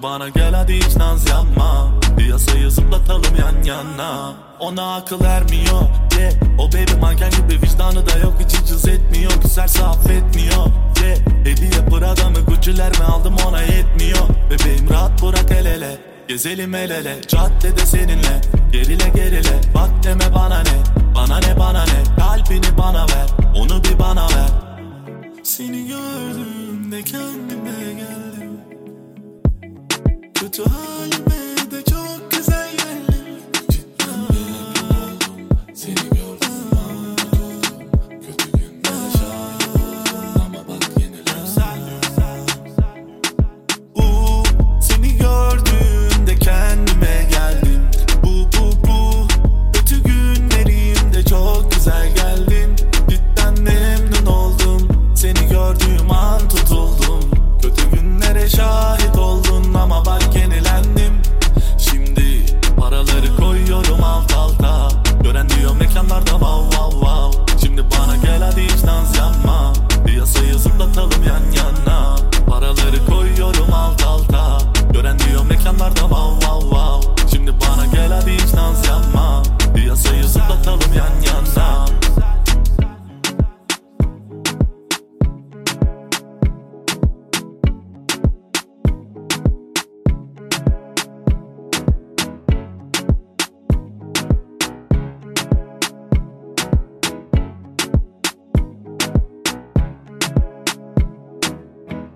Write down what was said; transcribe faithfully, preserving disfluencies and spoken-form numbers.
bana gel hadi hiç naz yapma. Piyasayı zıplatalım yan yana. Ona akıl ermiyor yeah. O baby manken gibi vicdanı da yok, hiç cız etmiyor. Küserse affetmiyor yeah. Hediye Prada mı Gucci'ler mi aldım ona yetmiyor. Bebeğim rahat bırak el ele, gezelim el ele caddede seninle. Gerile gerile bak deme bana ne, bana ne bana ne. Kalbini bana ver, onu bir bana ver. Seni gördüğümde kendime geldim. Kötü halime